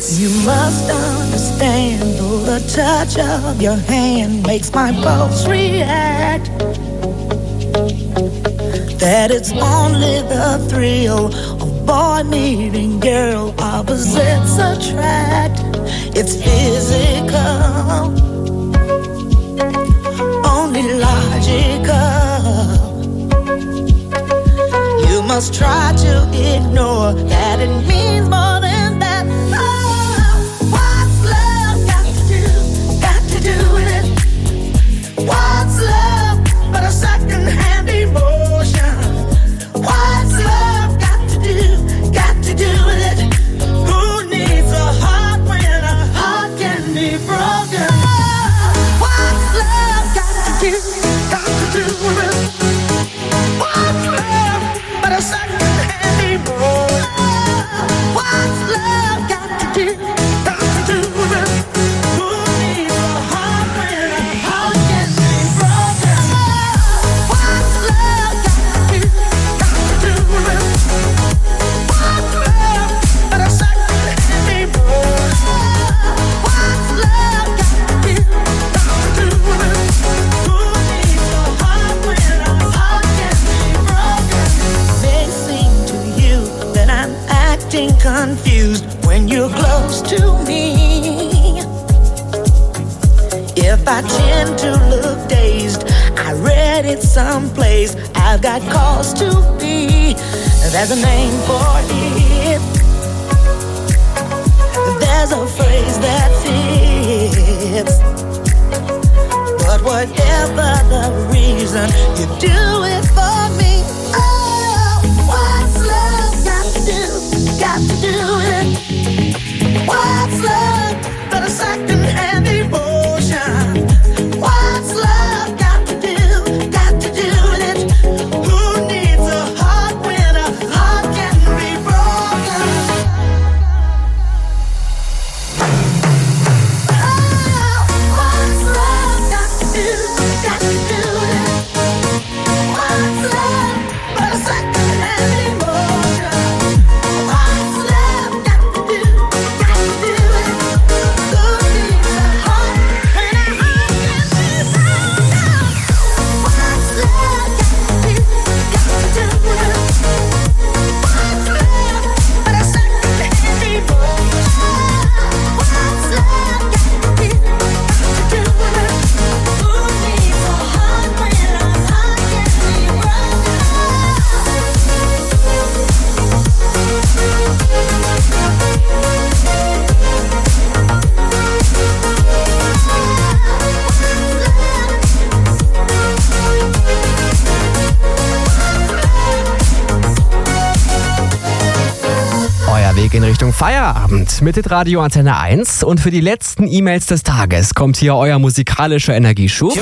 You must understand, though the touch of your hand makes my pulse react, that it's only the thrill of boy meeting girl, opposites attract. It's physical, only logical. You must try to ignore that it means more than that. Oh, what's love got to do with it? What's love but a second-hand emotion? What's love got to do with it? Who needs a heart when a heart can be broken? What's love got to do with it? What's love but a second-hand emotion? What's love got to do with it? Who needs a heart when a heart can be broken? What's love got to do with it? What's love but a second-hand emotion? What's love got to do with it? Who needs a heart when a heart can be broken? May seem to you that I'm acting confused when you're close to me. If I tend to look dazed, I read it someplace, I've got cause to be. There's a name for it, there's a phrase that fits. But whatever the reason, you do it for me. Oh, what's love got to do with it? What's love but a second-hand emotion? What's love got to do with it? Who needs a heart when a heart can be broken? Oh, what's love got to do with it? What's love but a second-hand emotion? What's love got to do with it? Who needs a heart when a heart can be broken? What's love got to do with it? What's love but a second-hand emotion? What's love got to do with it? Who needs a heart when a heart can be broken? Euer Weg in Richtung Feierabend mit Hitradio Antenne 1. Und für die letzten E-Mails des Tages kommt hier euer musikalischer Energieschub.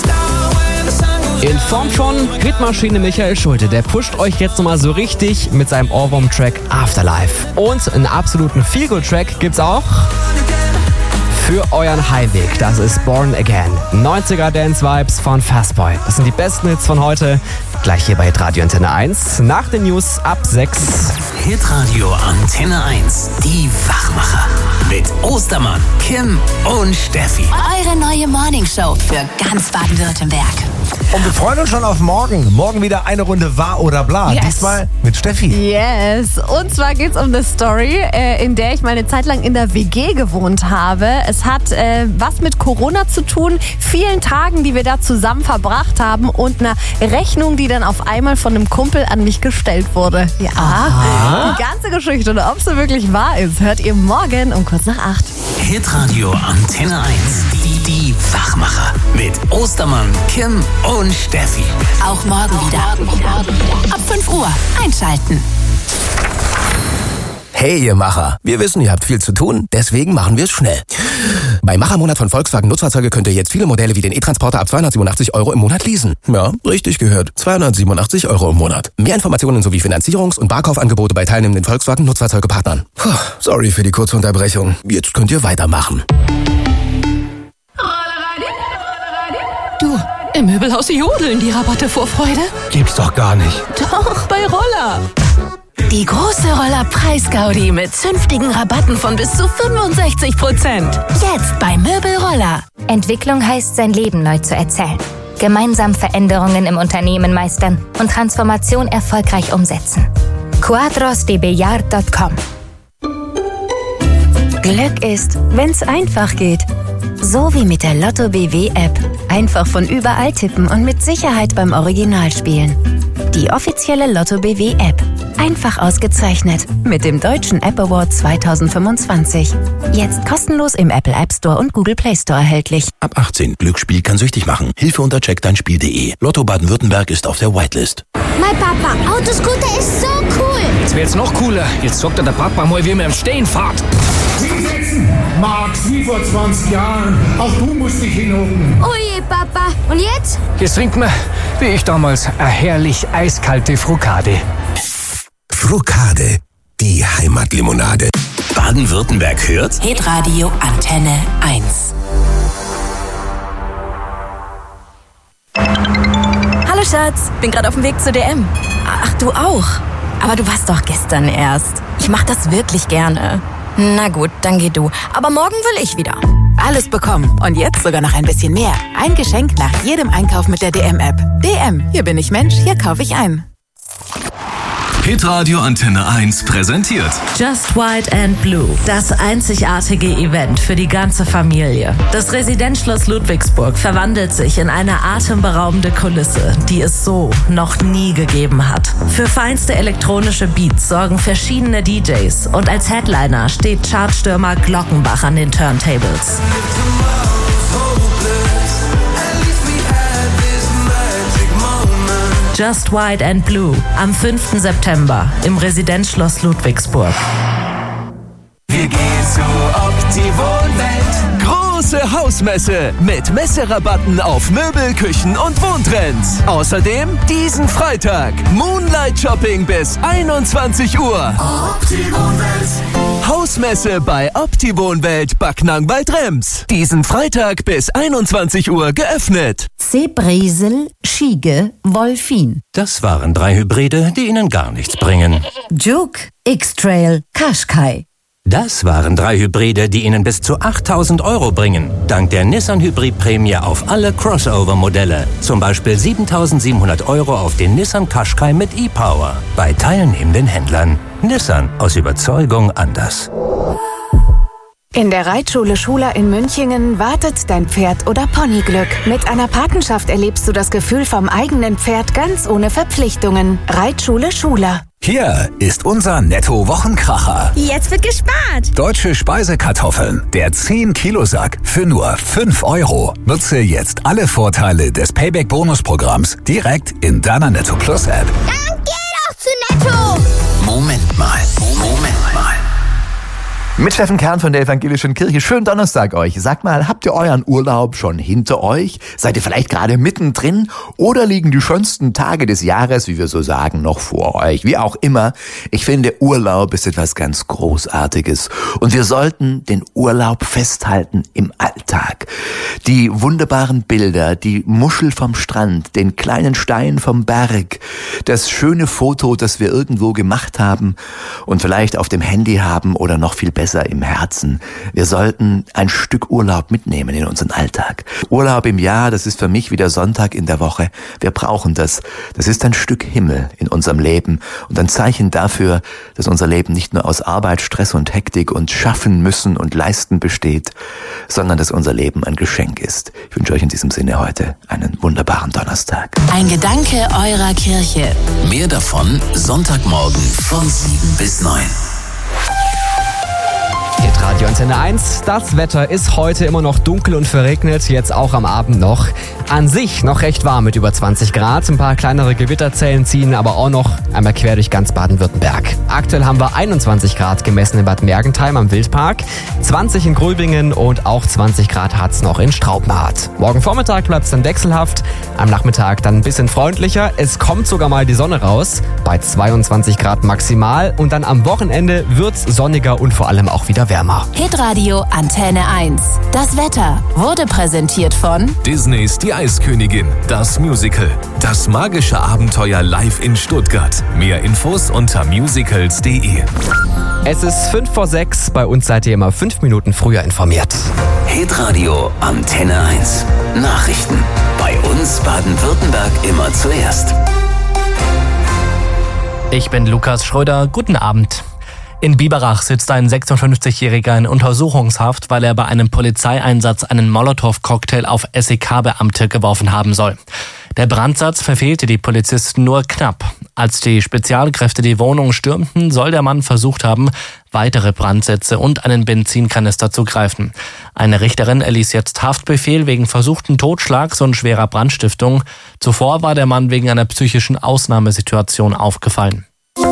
In Form von Hitmaschine Michael Schulte. Der pusht euch jetzt nochmal so richtig mit seinem Ohrwurm-Track Afterlife. Und einen absoluten Feel-Good-Track gibt's auch für euren Heimweg. Das ist Born Again. 90er Dance-Vibes von Fastboy. Das sind die besten Hits von heute. Gleich hier bei Hitradio Antenne 1. Nach den News ab 6. Hitradio Antenne 1. Die Wachmacher. Mit Ostermann, Kim und Steffi. Eure neue Morningshow für ganz Baden-Württemberg. Und wir freuen uns schon auf morgen. Morgen wieder eine Runde Wahr oder Bla. Yes. Diesmal mit Steffi. Yes. Und zwar geht's um eine Story, in der ich mal eine Zeit lang in der WG gewohnt habe. Es hat was mit Corona zu tun, vielen Tagen, die wir da zusammen verbracht haben und einer Rechnung, die dann auf einmal von einem Kumpel an mich gestellt wurde. Ja. Aha. Die ganze Geschichte und ob sie wirklich wahr ist, hört ihr morgen um kurz nach 8. Hitradio Antenne 1. Die Wachmacher. Mit Ostermann, Kim und Steffi. Auch morgen wieder. Ab 5 Uhr einschalten. Hey ihr Macher, wir wissen, ihr habt viel zu tun, deswegen machen wir es schnell. Beim Machermonat von Volkswagen Nutzfahrzeuge könnt ihr jetzt viele Modelle wie den E-Transporter ab 287 € im Monat leasen. Ja, richtig gehört, 287 € im Monat. Mehr Informationen sowie Finanzierungs- und Barkaufangebote bei teilnehmenden Volkswagen Nutzfahrzeuge-Partnern. Sorry für die kurze Unterbrechung, jetzt könnt ihr weitermachen. Du, im Möbelhaus jodeln die Rabatte vor Freude. Gibt's doch gar nicht. Doch, bei Roller. Die große Roller-Preis-Gaudi mit zünftigen Rabatten von bis zu 65%. Jetzt bei Möbelroller. Entwicklung heißt, sein Leben neu zu erzählen. Gemeinsam Veränderungen im Unternehmen meistern und Transformation erfolgreich umsetzen. quadrosdebillard.com. Glück ist, wenn's einfach geht. So wie mit der Lotto BW-App. Einfach von überall tippen und mit Sicherheit beim Original spielen. Die offizielle Lotto BW-App. Einfach ausgezeichnet. Mit dem Deutschen App Award 2025. Jetzt kostenlos im Apple App Store und Google Play Store erhältlich. Ab 18. Glücksspiel kann süchtig machen. Hilfe unter checkdeinspiel.de. Lotto Baden-Württemberg ist auf der Whitelist. Mein Papa, Autoscooter ist so cool. Jetzt wird's noch cooler. Jetzt sorgt der Papa mal, wie man im Stehen fährt. Hinsetzen! Max, wie vor 20 Jahren. Auch du musst dich hinhocken. Oh je, Papa. Und jetzt? Jetzt trinkt man, wie ich damals, eine herrlich eiskalte Frukade. Frukade, die Heimatlimonade. Baden-Württemberg hört Hitradio Antenne 1. Hallo Schatz, bin gerade auf dem Weg zur DM. Ach, du auch? Aber du warst doch gestern erst. Ich mach das wirklich gerne. Na gut, dann geh du. Aber morgen will ich wieder. Alles bekommen. Und jetzt sogar noch ein bisschen mehr. Ein Geschenk nach jedem Einkauf mit der DM-App. DM, hier bin ich Mensch, hier kaufe ich ein. Hitradio Antenne 1 präsentiert Just White and Blue, das einzigartige Event für die ganze Familie. Das Residenzschloss Ludwigsburg verwandelt sich in eine atemberaubende Kulisse, die es so noch nie gegeben hat. Für feinste elektronische Beats sorgen verschiedene DJs und als Headliner steht Chartstürmer Glockenbach an den Turntables. Just White and Blue am 5. September im Residenzschloss Ludwigsburg. Wir gehen zu Opti-Wohnwelt. Große Hausmesse mit Messerabatten auf Möbel, Küchen und Wohntrends. Außerdem diesen Freitag Moonlight Shopping bis 21 Uhr. Opti-Wohnwelt. Hausmesse bei Opti-Wohnwelt Backnang-Wald-Rems. Diesen Freitag bis 21 Uhr geöffnet. Bresel, Schiege, Wolfin. Das waren 3 Hybride, die Ihnen gar nichts bringen. Juke, X-Trail, Qashqai. Das waren 3 Hybride, die Ihnen bis zu 8.000 € bringen. Dank der Nissan Hybrid-Prämie auf alle Crossover-Modelle. Zum Beispiel 7.700 € auf den Nissan Qashqai mit E-Power. Bei teilnehmenden Händlern. Nissan, aus Überzeugung anders. In der Reitschule Schula in Münchingen wartet dein Pferd oder Ponyglück. Mit einer Patenschaft erlebst du das Gefühl vom eigenen Pferd ganz ohne Verpflichtungen. Reitschule Schula. Hier ist unser Netto-Wochenkracher. Jetzt wird gespart. Deutsche Speisekartoffeln. Der 10-Kilo-Sack für nur 5 €. Nutze jetzt alle Vorteile des Payback-Bonus-Programms direkt in deiner Netto Plus-App. Dann geh doch zu Netto. Moment mal. Mit Steffen Kern von der Evangelischen Kirche. Schönen Donnerstag euch. Sagt mal, habt ihr euren Urlaub schon hinter euch? Seid ihr vielleicht gerade mittendrin? Oder liegen die schönsten Tage des Jahres, wie wir so sagen, noch vor euch? Wie auch immer, ich finde, Urlaub ist etwas ganz Großartiges. Und wir sollten den Urlaub festhalten im Alltag. Die wunderbaren Bilder, die Muschel vom Strand, den kleinen Stein vom Berg, das schöne Foto, das wir irgendwo gemacht haben und vielleicht auf dem Handy haben oder noch viel besser im Herzen. Wir sollten ein Stück Urlaub mitnehmen in unseren Alltag. Urlaub im Jahr, das ist für mich wie der Sonntag in der Woche. Wir brauchen das. Das ist ein Stück Himmel in unserem Leben und ein Zeichen dafür, dass unser Leben nicht nur aus Arbeit, Stress und Hektik und Schaffen müssen und Leisten besteht, sondern dass unser Leben ein Geschenk ist. Ich wünsche euch in diesem Sinne heute einen wunderbaren Donnerstag. Ein Gedanke eurer Kirche. Mehr davon Sonntagmorgen von 7 bis 9. Radio Antenne 1. Das Wetter ist heute immer noch dunkel und verregnet, jetzt auch am Abend noch. An sich noch recht warm mit über 20 Grad. Ein paar kleinere Gewitterzellen ziehen aber auch noch einmal quer durch ganz Baden-Württemberg. Aktuell haben wir 21 Grad gemessen in Bad Mergentheim am Wildpark, 20 in Gröbingen und auch 20 Grad hat's noch in Straubenhardt. Morgen Vormittag bleibt's dann wechselhaft, am Nachmittag dann ein bisschen freundlicher. Es kommt sogar mal die Sonne raus, bei 22 Grad maximal und dann am Wochenende wird's sonniger und vor allem auch wieder wärmer. Sommer. Hitradio Antenne 1. Das Wetter wurde präsentiert von Disneys Die Eiskönigin, das Musical. Das magische Abenteuer live in Stuttgart. Mehr Infos unter musicals.de. Es ist 5:06, bei uns seid ihr immer 5 Minuten früher informiert. Hitradio Antenne 1. Nachrichten. Bei uns Baden-Württemberg immer zuerst. Ich bin Lukas Schröder. Guten Abend. In Biberach sitzt ein 56-Jähriger in Untersuchungshaft, weil er bei einem Polizeieinsatz einen Molotow-Cocktail auf SEK-Beamte geworfen haben soll. Der Brandsatz verfehlte die Polizisten nur knapp. Als die Spezialkräfte die Wohnung stürmten, soll der Mann versucht haben, weitere Brandsätze und einen Benzinkanister zu greifen. Eine Richterin erließ jetzt Haftbefehl wegen versuchten Totschlags und schwerer Brandstiftung. Zuvor war der Mann wegen einer psychischen Ausnahmesituation aufgefallen.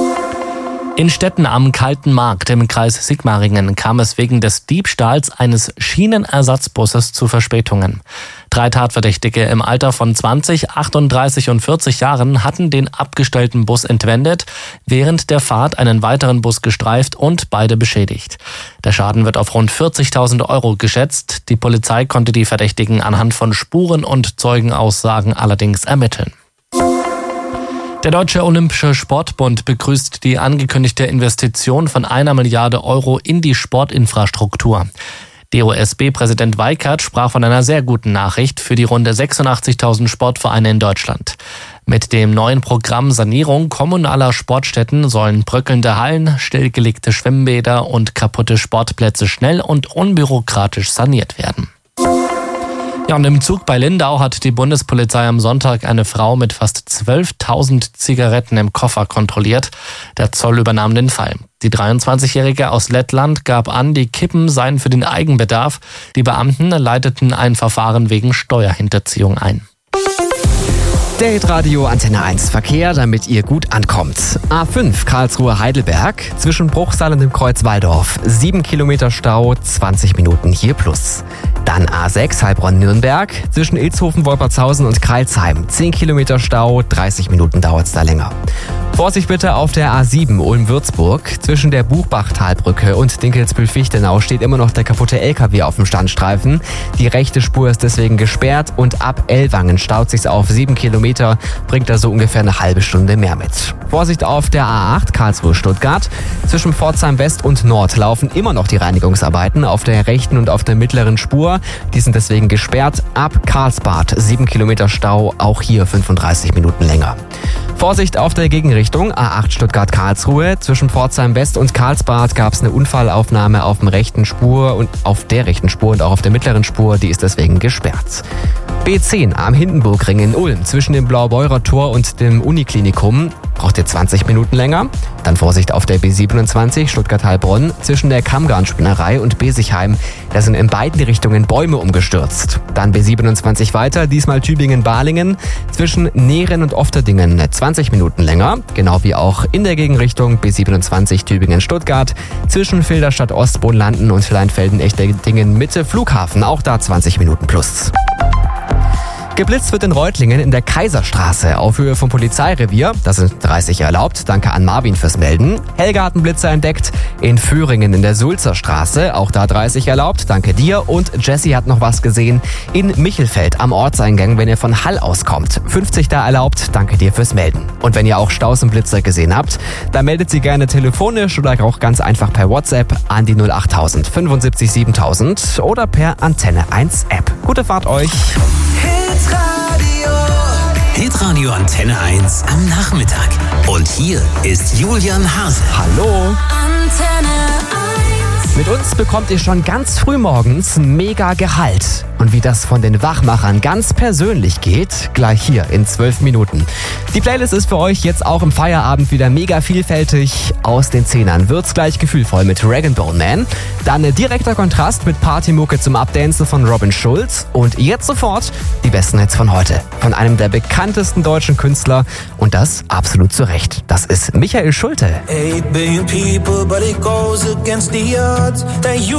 In Stetten am Kalten Markt im Kreis Sigmaringen kam es wegen des Diebstahls eines Schienenersatzbusses zu Verspätungen. 3 Tatverdächtige im Alter von 20, 38 und 40 Jahren hatten den abgestellten Bus entwendet, während der Fahrt einen weiteren Bus gestreift und beide beschädigt. Der Schaden wird auf rund 40.000 € geschätzt. Die Polizei konnte die Verdächtigen anhand von Spuren und Zeugenaussagen allerdings ermitteln. Der Deutsche Olympische Sportbund begrüßt die angekündigte Investition von 1 Milliarde € in die Sportinfrastruktur. DOSB-Präsident Weikert sprach von einer sehr guten Nachricht für die rund 86.000 Sportvereine in Deutschland. Mit dem neuen Programm Sanierung kommunaler Sportstätten sollen bröckelnde Hallen, stillgelegte Schwimmbäder und kaputte Sportplätze schnell und unbürokratisch saniert werden. Ja, und im Zug bei Lindau hat die Bundespolizei am Sonntag eine Frau mit fast 12.000 Zigaretten im Koffer kontrolliert. Der Zoll übernahm den Fall. Die 23-Jährige aus Lettland gab an, die Kippen seien für den Eigenbedarf. Die Beamten leiteten ein Verfahren wegen Steuerhinterziehung ein. Der Hitradio Antenne 1 Verkehr, damit ihr gut ankommt. A5 Karlsruhe-Heidelberg zwischen Bruchsal und dem Kreuz Walldorf. 7 Kilometer Stau, 20 Minuten hier plus. Dann A6 Heilbronn-Nürnberg zwischen Ilshofen-Wolpertshausen und Crailsheim. 10 Kilometer Stau, 30 Minuten dauert's da länger. Vorsicht bitte auf der A7 Ulm-Würzburg. Zwischen der Buchbachtalbrücke und Dinkelsbühl-Fichtenau steht immer noch der kaputte LKW auf dem Standstreifen. Die rechte Spur ist deswegen gesperrt und ab Ellwangen staut sich's auf 7 Kilometer, bringt da so ungefähr eine halbe Stunde mehr mit. Vorsicht auf der A8 Karlsruhe-Stuttgart. Zwischen Pforzheim West und Nord laufen immer noch die Reinigungsarbeiten auf der rechten und auf der mittleren Spur. Die sind deswegen gesperrt. Ab Karlsbad 7 Kilometer Stau, auch hier 35 Minuten länger. Vorsicht auf der Gegenrichtung, A8 Stuttgart-Karlsruhe. Zwischen Pforzheim West und Karlsbad gab es eine Unfallaufnahme auf der rechten Spur und auch auf der mittleren Spur, die ist deswegen gesperrt. B10 am Hindenburgring in Ulm zwischen dem Blaubeurer Tor und dem Uniklinikum. Braucht ihr 20 Minuten länger? Dann Vorsicht auf der B27 Stuttgart-Heilbronn zwischen der Kammgarnspinnerei und Besigheim. Da sind in beiden Richtungen Bäume umgestürzt. Dann B27 weiter, diesmal Tübingen-Balingen zwischen Nehren und Ofterdingen 20 Minuten länger. Genau wie auch in der Gegenrichtung B27 Tübingen-Stuttgart zwischen Filderstadt Ost, Bohnlanden und Leinfelden-Echterdingen Mitte Flughafen. Auch da 20 Minuten plus. Geblitzt wird in Reutlingen in der Kaiserstraße auf Höhe vom Polizeirevier. Da sind 30 erlaubt. Danke an Marvin fürs Melden. Helga hat einen Blitzer entdeckt. In Föhringen in der Sulzer Straße. Auch da 30 erlaubt. Danke dir. Und Jessie hat noch was gesehen. In Michelfeld am Ortseingang, wenn ihr von Hall auskommt. 50 da erlaubt. Danke dir fürs Melden. Und wenn ihr auch Staus und Blitzer gesehen habt, dann meldet sie gerne telefonisch oder auch ganz einfach per WhatsApp an die 08000 75 7000 oder per Antenne 1 App. Gute Fahrt euch. Hitradio Antenne 1 am Nachmittag. Und hier ist Julian Hase. Hallo. Mit uns bekommt ihr schon ganz früh morgens mega Gehalt. Und wie das von den Wachmachern ganz persönlich geht, gleich hier in 12 Minuten. Die Playlist ist für euch jetzt auch im Feierabend wieder mega vielfältig. Aus den Zehnern wird's gleich gefühlvoll mit Rag & Bone Man. Dann ein direkter Kontrast mit Partymucke zum Updancen von Robin Schulz. Und jetzt sofort die besten Hits von heute. Von einem der bekanntesten deutschen Künstler. Und das absolut zu Recht. Das ist Michael Schulte. 8 billion people, but it goes against the odds that you